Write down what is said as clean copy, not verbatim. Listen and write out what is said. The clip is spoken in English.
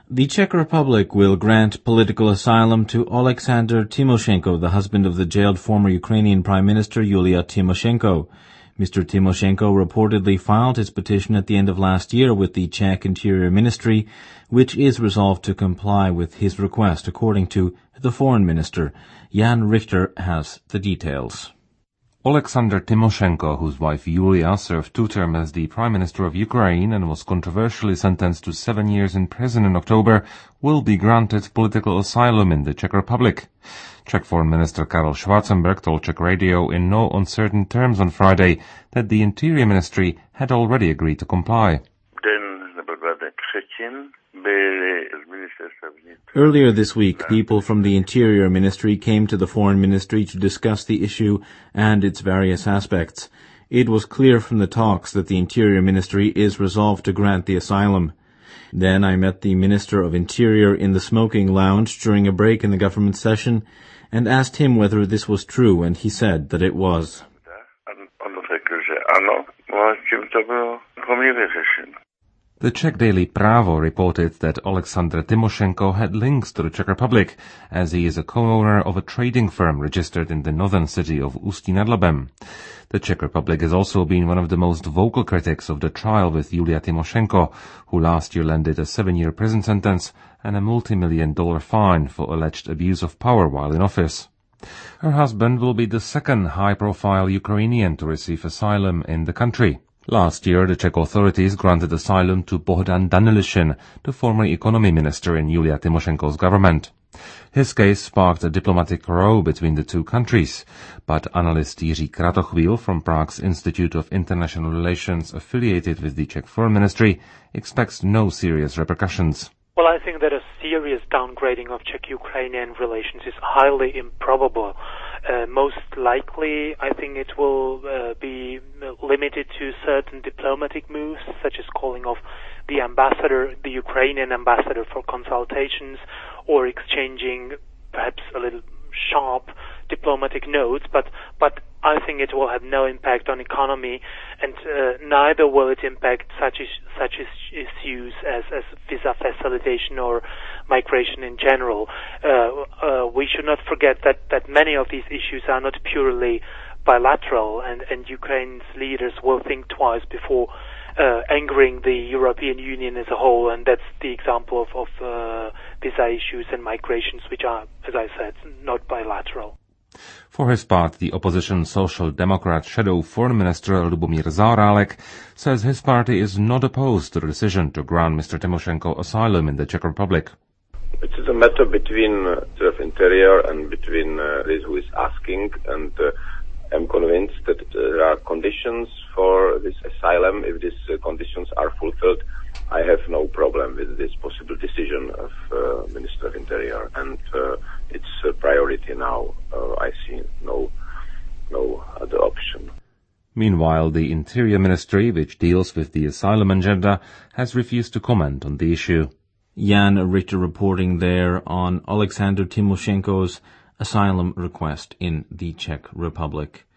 The Czech Republic will grant political asylum to Alexander Tymoshenko, the husband of the jailed former Ukrainian Prime Minister Yulia Tymoshenko. Mr. Tymoshenko reportedly filed his petition at the end of last year with the Czech Interior Ministry, which is resolved to comply with his request, according to the Foreign Minister. Jan Richter has the details. Alexander Tymoshenko, whose wife Yulia served 2 terms as the Prime Minister of Ukraine and was controversially sentenced to 7 years in prison in October, will be granted political asylum in the Czech Republic. Czech Foreign Minister Karel Schwarzenberg told Czech Radio in no uncertain terms on Friday that the Interior Ministry had already agreed to comply. Earlier this week, people from the Interior Ministry came to the Foreign Ministry to discuss the issue and its various aspects. It was clear from the talks that the Interior Ministry is resolved to grant the asylum. Then I met the Minister of Interior in the smoking lounge during a break in the government session and asked him whether this was true, and he said that it was. The Czech daily Právo reported that Alexander Tymoshenko had links to the Czech Republic, as he is a co-owner of a trading firm registered in the northern city of Ústí nad Labem. The Czech Republic has also been one of the most vocal critics of the trial with Yulia Tymoshenko, who last year landed a 7-year prison sentence and a multi-million-dollar fine for alleged abuse of power while in office. Her husband will be the second high-profile Ukrainian to receive asylum in the country. Last year, the Czech authorities granted asylum to Bohdan Danilyshin, the former economy minister in Yulia Tymoshenko's government. His case sparked a diplomatic row between the two countries, but analyst Jiří Kratochvíl from Prague's Institute of International Relations, affiliated with the Czech Foreign Ministry, expects no serious repercussions. Well, I think that a serious downgrading of Czech-Ukrainian relations is highly improbable. Most likely, I think it will be limited to certain diplomatic moves, such as calling off the Ukrainian ambassador for consultations, or exchanging perhaps a little sharp diplomatic notes, but I think it will have no impact on economy, and neither will it impact such issues as visa facilitation or migration in general. We should not forget that many of these issues are not purely bilateral, and Ukraine's leaders will think twice before angering the European Union as a whole, and that's the example of visa issues and migrations, which are, as I said, not bilateral. For his part, the opposition Social Democrat shadow foreign minister Lubomír Zaorálek says his party is not opposed to the decision to grant Mr. Tymoshenko asylum in the Czech Republic. It is a matter between Minister of Interior and between those who is asking, and I'm convinced that there are conditions for this asylum. If these conditions are fulfilled, I have no problem with this possible decision of Minister of Interior, and it's a priority now. I see no other option. Meanwhile, the Interior Ministry, which deals with the asylum agenda, has refused to comment on the issue. Jan Richter reporting there on Alexander Tymoshenko's asylum request in the Czech Republic.